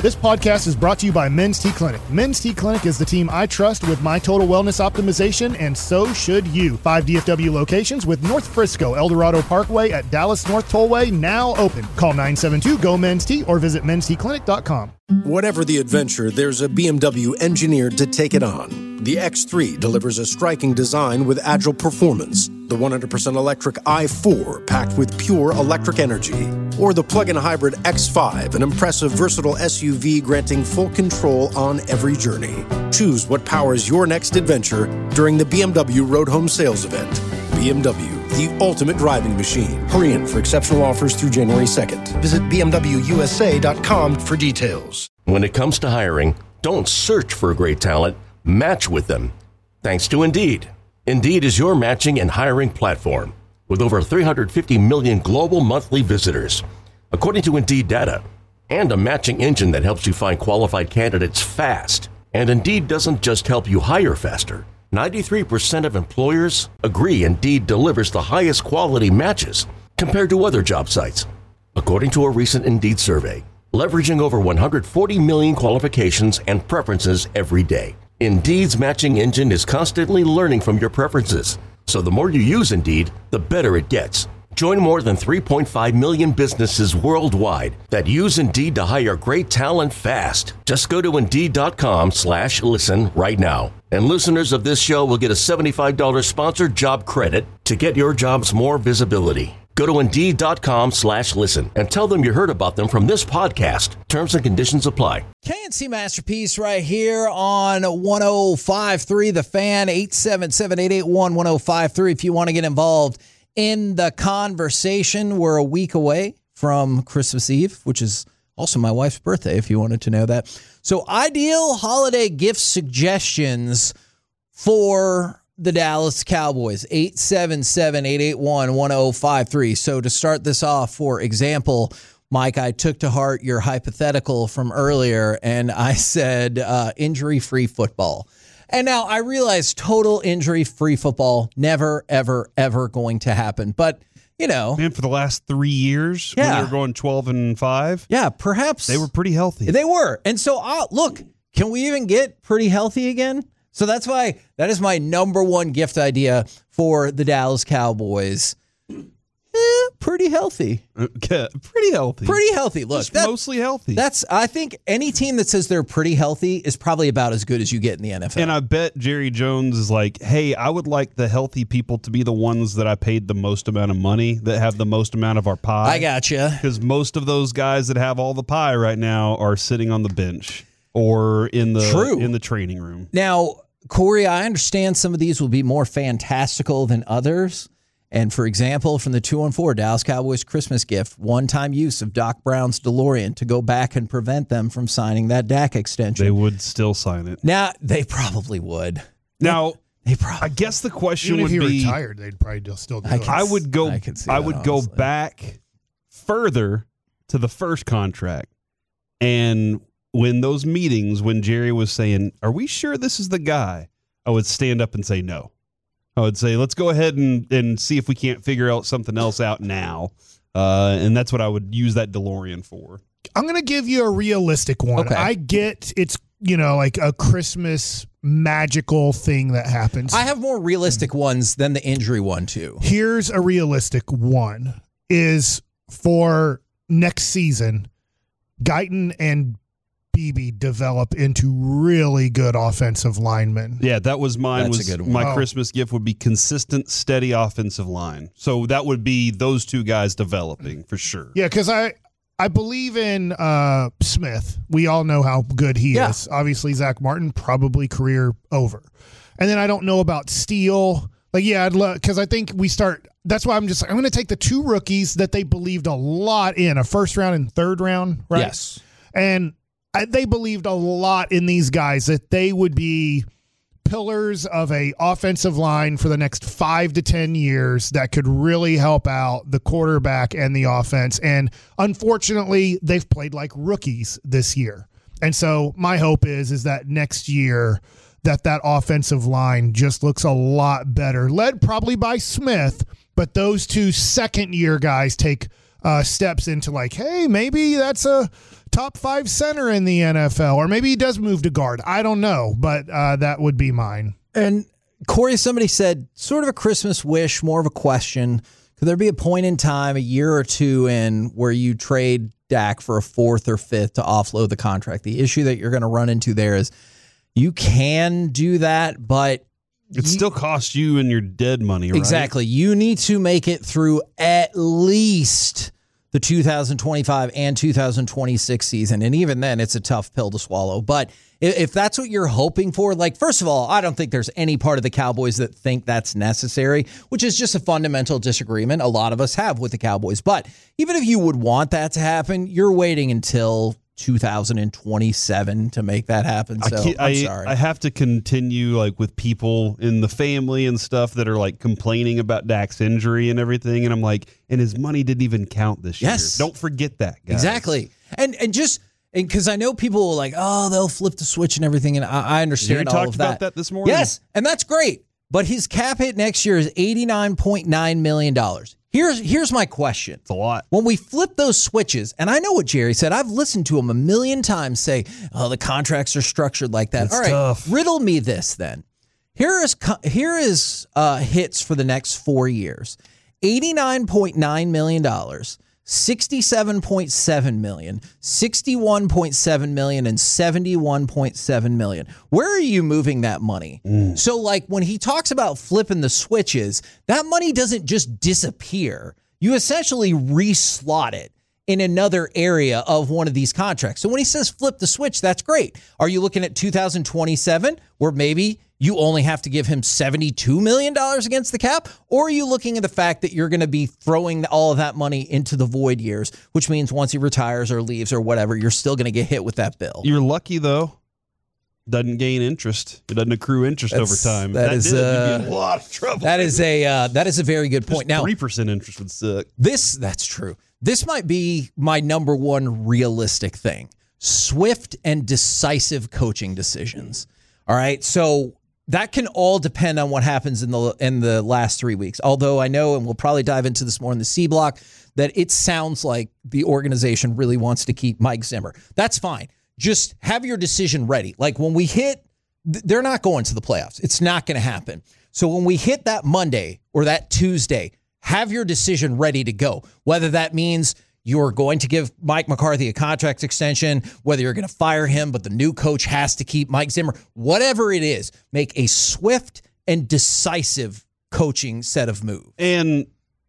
This podcast is brought to you by Men's T Clinic. Men's T Clinic is the team I trust with my total wellness optimization, and so should you. 5 DFW locations with North Frisco, Eldorado Parkway at Dallas North Tollway now open. Call 972-GO-MEN'S-T or visit mensteclinic.com. Whatever the adventure, there's a BMW engineered to take it on. The X3 delivers a striking design with agile performance. The 100% electric i4 packed with pure electric energy. Or the plug-in hybrid X5, an impressive, versatile SUV granting full control on every journey. Choose what powers your next adventure during the BMW Road Home Sales Event. BMW, the ultimate driving machine. Hurry in for exceptional offers through January 2nd. Visit BMWUSA.com for details. When it comes to hiring, don't search for great talent, match with them. Thanks to Indeed. Indeed is your matching and hiring platform with over 350 million global monthly visitors, according to Indeed data, and a matching engine that helps you find qualified candidates fast. And Indeed doesn't just help you hire faster. 93% of employers agree Indeed delivers the highest quality matches compared to other job sites, according to a recent Indeed survey, leveraging over 140 million qualifications and preferences every day. Indeed's matching engine is constantly learning from your preferences, so the more you use Indeed, the better it gets. Join more than 3.5 million businesses worldwide that use Indeed to hire great talent fast. Just go to Indeed.com/listen right now. And listeners of this show will get a $75 sponsored job credit to get your jobs more visibility. Go to Indeed.com/listen and tell them you heard about them from this podcast. Terms and conditions apply. KNC Masterpiece right here on 105.3 The Fan, 877-881-1053 if you want to get involved in the conversation. We're a week away from Christmas Eve, which is also my wife's birthday, if you wanted to know that. So ideal holiday gift suggestions for the Dallas Cowboys, 877-881-1053. So to start this off, for example, Mike, I took to heart your hypothetical from earlier, and I said injury-free football. And now I realize total injury-free football never, ever, ever going to happen. But, you know. Man, for the last 3 years, when they were going 12-5. Yeah, perhaps. They were pretty healthy. They were. And so, look, can we even get pretty healthy again? So that's why that is my number one gift idea for the Dallas Cowboys. Pretty healthy. Okay. Pretty healthy. Pretty healthy. Look, mostly healthy. I think any team that says they're pretty healthy is probably about as good as you get in the NFL. And I bet Jerry Jones is like, hey, I would like the healthy people to be the ones that I paid the most amount of money, that have the most amount of our pie. I gotcha. Because most of those guys that have all the pie right now are sitting on the bench or in the training room. Now, Corey, I understand some of these will be more fantastical than others. And for example, from the 214 Dallas Cowboys Christmas gift, one-time use of Doc Brown's DeLorean to go back and prevent them from signing that Dak extension. They would still sign it. Now, they probably would. Now, I guess the question would be, if he retired, they'd probably still do it. I would go back further to the first contract. And when those meetings, when Jerry was saying, are we sure this is the guy? I would stand up and say no. I would say, let's go ahead and see if we can't figure out something else out now. And that's what I would use that DeLorean for. I'm going to give you a realistic one. Okay. I get it's, like a Christmas magical thing that happens. I have more realistic ones than the injury one, too. Here's a realistic one is for next season, Guyton and Beebe develop into really good offensive linemen. Yeah, that was mine. That's a good one. My Christmas gift would be consistent, steady offensive line. So that would be those two guys developing for sure. Yeah, because I believe in Smith. We all know how good he is. Obviously, Zach Martin, probably career over. And then I don't know about Steele. I'd love, because I think we start. That's why I'm going to take the two rookies that they believed a lot in, a first round and third round, right? Yes. And they believed a lot in these guys, that they would be pillars of a offensive line for the next 5 to 10 years that could really help out the quarterback and the offense. And unfortunately, they've played like rookies this year. And so my hope is that next year that offensive line just looks a lot better, led probably by Smith, but those two second-year guys take steps into like, hey, maybe that's a top 5 center in the NFL, or maybe he does move to guard. I don't know, but that would be mine. And Corey, somebody said, sort of a Christmas wish, more of a question. Could there be a point in time, a year or two in, where you trade Dak for a 4th or 5th to offload the contract? The issue that you're going to run into there is you can do that, but it still costs you and your dead money, right? Exactly. You need to make it through at least the 2025 and 2026 season. And even then, it's a tough pill to swallow. But if that's what you're hoping for, like, first of all, I don't think there's any part of the Cowboys that think that's necessary, which is just a fundamental disagreement a lot of us have with the Cowboys. But even if you would want that to happen, you're waiting until 2027 to make that happen. So I'm sorry. I have to continue like with people in the family and stuff that are like complaining about Dak's injury and everything. And I'm like, and his money didn't even count this year. Don't forget that, guys. Exactly. And because I know people will like, oh, they'll flip the switch and everything. And I understand all of that. You talked about that this morning? Yes. And that's great. But his cap hit next year is $89.9 million. Here's my question. It's a lot. When we flip those switches, and I know what Jerry said, I've listened to him a million times say, oh, the contracts are structured like that. It's all right, tough. Riddle me this then. Here is hits for the next 4 years. $89.9 million, $67.7 million, $61.7 million, and $71.7 million. Where are you moving that money? So, like, when he talks about flipping the switches, that money doesn't just disappear. You essentially reslot it in another area of one of these contracts. So when he says flip the switch, that's great. Are you looking at 2027, where maybe you only have to give him $72 million against the cap? Or are you looking at the fact that you're going to be throwing all of that money into the void years, which means once he retires or leaves or whatever, you're still going to get hit with that bill? You're lucky, though. Doesn't gain interest. It doesn't accrue interest over time. That is you'd be in a lot of trouble. That is a very good point. Now, 3% interest would suck. That's true. This might be my number one realistic thing: swift and decisive coaching decisions. All right, so that can all depend on what happens in the last 3 weeks. Although I know, and we'll probably dive into this more in the C block, that it sounds like the organization really wants to keep Mike Zimmer. That's fine. Just have your decision ready. Like when we hit, they're not going to the playoffs. It's not going to happen. So when we hit that Monday or that Tuesday, have your decision ready to go. Whether that means you're going to give Mike McCarthy a contract extension, whether you're going to fire him, but the new coach has to keep Mike Zimmer, whatever it is, make a swift and decisive coaching set of moves. And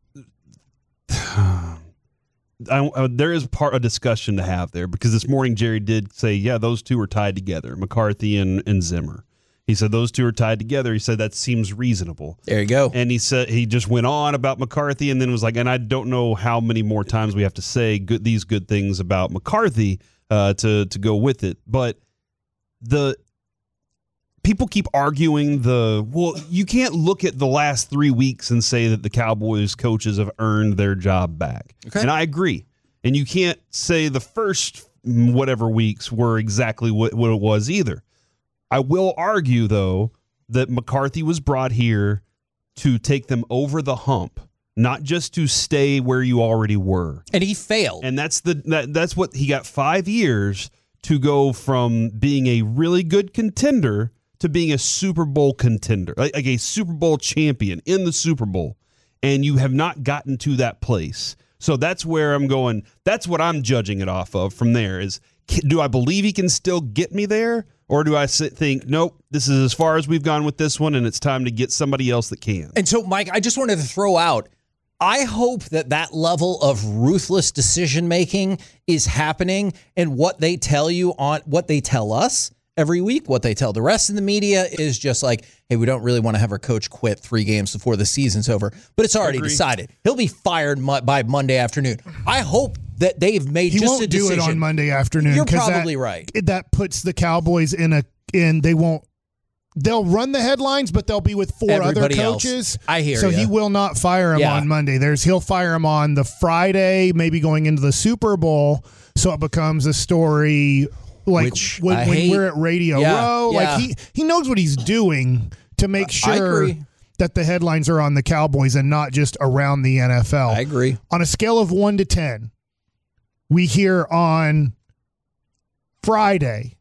there is a discussion to have there, because this morning Jerry did say, yeah, those two are tied together, McCarthy and Zimmer. He said those two are tied together. He said that seems reasonable. There you go. And he said he just went on about McCarthy and then was like, and I don't know how many more times we have to say these good things about McCarthy to go with it. But the people keep arguing you can't look at the last 3 weeks and say that the Cowboys coaches have earned their job back. Okay. And I agree. And you can't say the first whatever weeks were exactly what it was either. I will argue, though, that McCarthy was brought here to take them over the hump, not just to stay where you already were. And he failed. And that's what he got 5 years to go from being a really good contender to being a Super Bowl contender, like a Super Bowl champion in the Super Bowl. And you have not gotten to that place. So that's where I'm going. That's what I'm judging it off of from there is, do I believe he can still get me there? Or do I think, nope, this is as far as we've gone with this one, and it's time to get somebody else that can? And so, Mike, I just wanted to throw out, I hope that level of ruthless decision-making is happening, and what they tell you on what they tell us every week, what they tell the rest of the media is just like, hey, we don't really want to have our coach quit 3 games before the season's over. But it's already decided. He'll be fired by Monday afternoon. I hope that they've made just a decision. He won't do it on Monday afternoon. You're probably right. That puts the Cowboys they'll run the headlines, but they'll be with Everybody other coaches. Else. I hear so ya. he will not fire him on Monday. He'll fire him on the Friday, maybe going into the Super Bowl, so it becomes a story like when we're at Radio Row. Yeah. Like he knows what he's doing to make sure that the headlines are on the Cowboys and not just around the NFL. I agree. On a scale of 1 to 10, we hear on Friday,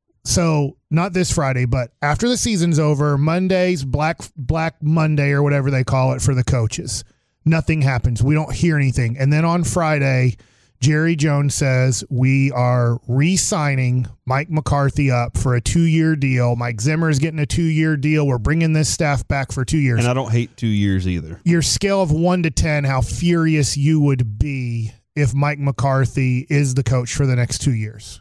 so not this Friday, but after the season's over, Monday's Black Monday or whatever they call it for the coaches. Nothing happens. We don't hear anything. And then on Friday, Jerry Jones says we are re-signing Mike McCarthy up for a 2-year deal. Mike Zimmer is getting a 2-year deal. We're bringing this staff back for 2 years. And I don't hate 2 years either. Your scale of 1 to 10, how furious you would be if Mike McCarthy is the coach for the next 2 years?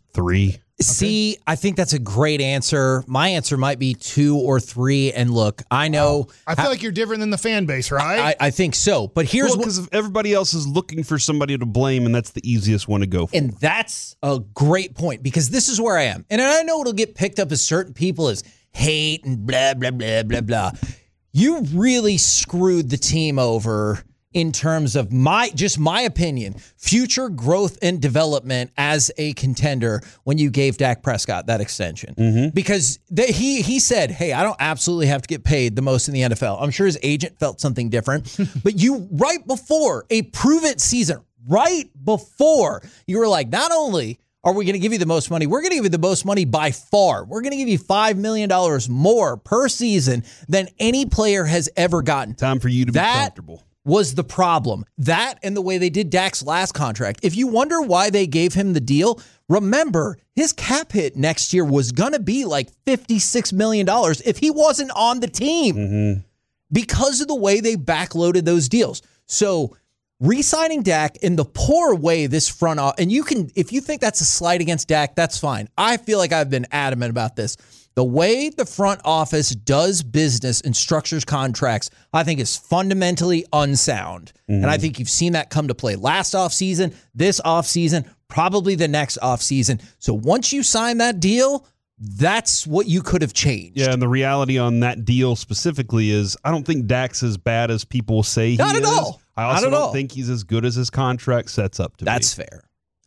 3. See, I think that's a great answer. My answer might be 2 or 3. And look, I know. I feel like you're different than the fan base, right? I think so. But here's because everybody else is looking for somebody to blame, and that's the easiest one to go for. And that's a great point, because this is where I am. And I know it'll get picked up as certain people as hate and blah, blah, blah, blah, blah. You really screwed the team over in terms of my opinion, future growth and development as a contender when you gave Dak Prescott that extension. Because he said, hey, I don't absolutely have to get paid the most in the NFL. I'm sure his agent felt something different. But you, right before a prove-it season, right before, you were like, not only are we going to give you the most money, we're going to give you the most money by far. We're going to give you $5 million more per season than any player has ever gotten. Time for you to be comfortable. Was the problem. That and the way they did Dak's last contract. If you wonder why they gave him the deal, remember his cap hit next year was going to be like $56 million if he wasn't on the team because of the way they backloaded those deals. So re-signing Dak in the poor way this front office, and you can, if you think that's a slight against Dak, that's fine. I feel like I've been adamant about this. The way the front office does business and structures contracts, I think is fundamentally unsound. And I think you've seen that come to play last offseason, this offseason, probably the next offseason. So once you sign that deal, that's what you could have changed. Yeah, and the reality on that deal specifically is I don't think Dak's as bad as people say he is. Not at all. I also don't think he's as good as his contract sets up to be. That's fair.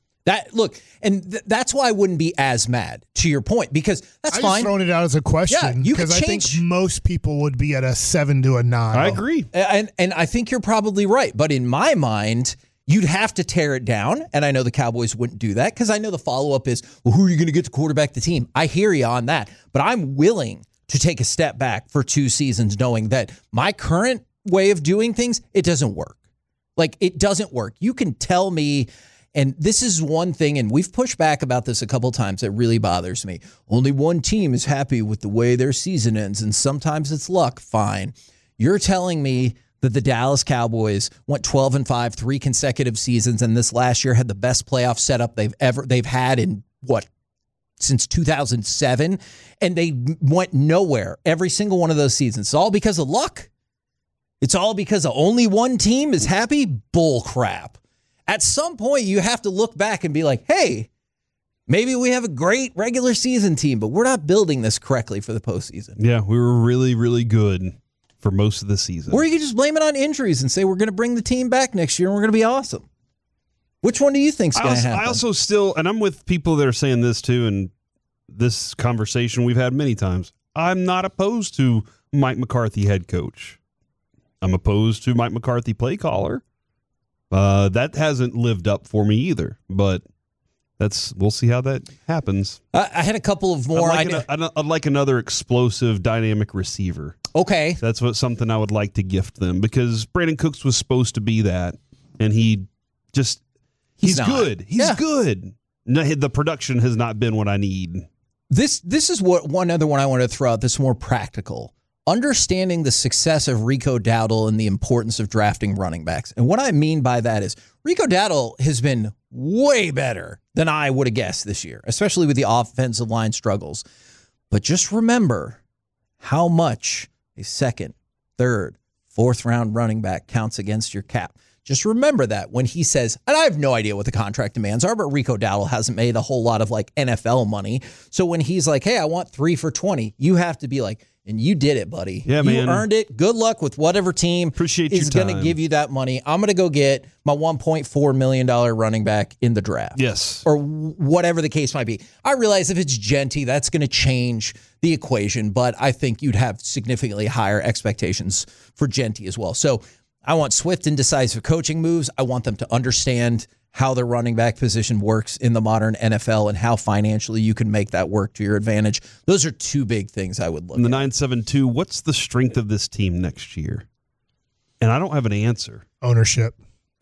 That's why I wouldn't be as mad, to your point, because that's fine. I'm just throwing it out as a question because I think most people would be at a 7 to a 9. I agree. And I think you're probably right. But in my mind, you'd have to tear it down. And I know the Cowboys wouldn't do that because I know the follow-up is, well, who are you going to get to quarterback the team? I hear you on that. But I'm willing to take a step back for 2 seasons knowing that my current way of doing things, it doesn't work. Like, it doesn't work. You can tell me. And this is one thing, and we've pushed back about this a couple times that really bothers me. Only one team is happy with the way their season ends, and sometimes it's luck. Fine. You're telling me that the Dallas Cowboys went 12-5 3 consecutive seasons, and this last year had the best playoff setup they've had in since 2007, and they went nowhere every single one of those seasons. It's all because of luck. It's all because of only one team is happy. Bull crap. At some point, you have to look back and be like, hey, maybe we have a great regular season team, but we're not building this correctly for the postseason. Yeah, we were really, really good for most of the season. Or you could just blame it on injuries and say we're going to bring the team back next year and we're going to be awesome. Which one do you think's going to happen? I also still, and I'm with people that are saying this too, and this conversation we've had many times, I'm not opposed to Mike McCarthy head coach. I'm opposed to Mike McCarthy play caller. That hasn't lived up for me either, but we'll see how that happens. I had a couple of more. I'd like another explosive, dynamic receiver. Okay. That's something I would like to gift them because Brandon Cooks was supposed to be that, and he's good. He's good. No, the production has not been what I need. This is one other one I want to throw out that's more practical. Understanding the success of Rico Dowdle and the importance of drafting running backs. And what I mean by that is Rico Dowdle has been way better than I would have guessed this year, especially with the offensive line struggles. But just remember how much a second, third, fourth round running back counts against your cap. Just remember that when he says, and I have no idea what the contract demands are, but Rico Dowdle hasn't made a whole lot of like NFL money. So when he's like, hey, I want 3 for $20, you have to be like, And you did it, buddy. Yeah, man. You earned it. Good luck with whatever team Appreciate is your going to time. give you that money. I'm going to go get my $1.4 million running back in the draft. Yes. Or whatever the case might be. I realize if it's Genty, that's going to change the equation, but I think you'd have significantly higher expectations for Genty as well. So I want swift and decisive coaching moves. I want them to understand how the running back position works in the modern NFL and how financially you can make that work to your advantage. Those are two big things I would look In the at. 972, what's the strength of this team next year? And I don't have an answer. Ownership.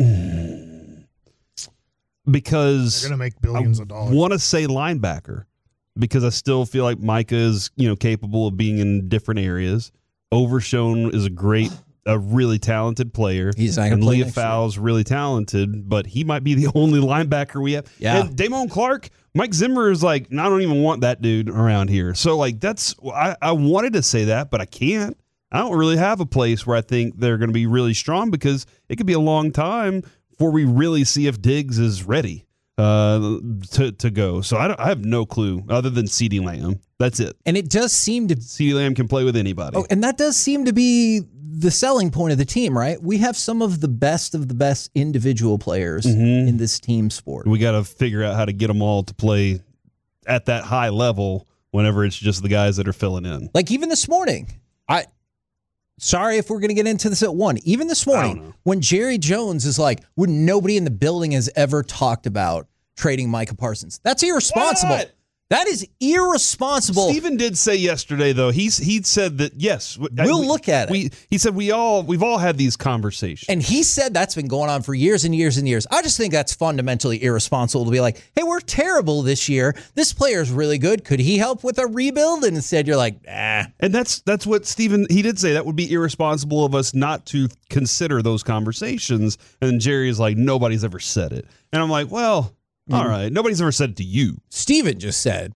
Because They're going to make billions of dollars. I want to say linebacker because I still feel like Micah is, capable of being in different areas. Overshown is a really talented player. He's not gonna and play Leah next year. Fowle's really talented, but he might be the only linebacker we have. Yeah. And Damone Clark, Mike Zimmer is like, I don't even want that dude around here. So that's I wanted to say that, but I can't. I don't really have a place where I think they're going to be really strong because it could be a long time before we really see if Diggs is ready to go. So I have no clue other than CeeDee Lamb. That's it. And it does seem to CeeDee Lamb can play with anybody. Oh, and that does seem to be the selling point of the team, right? We have some of the best individual players in this team sport. We got to figure out how to get them all to play at that high level whenever it's just the guys that are filling in. Like even this morning, sorry if we're going to get into this at 1. Even this morning, when Jerry Jones is like, when nobody in the building has ever talked about trading Micah Parsons. That's irresponsible. What? That is irresponsible. Steven did say yesterday, though, he said that, yes. We'll look at it. He said we've all had these conversations. And he said that's been going on for years and years and years. I just think that's fundamentally irresponsible to be like, hey, we're terrible this year. This player's really good. Could he help with a rebuild? And instead you're like, nah. And that's what Steven, he did say. That would be irresponsible of us not to consider those conversations. And Jerry is like, nobody's ever said it. And I'm like, well, all right. Nobody's ever said it to you. Steven just said,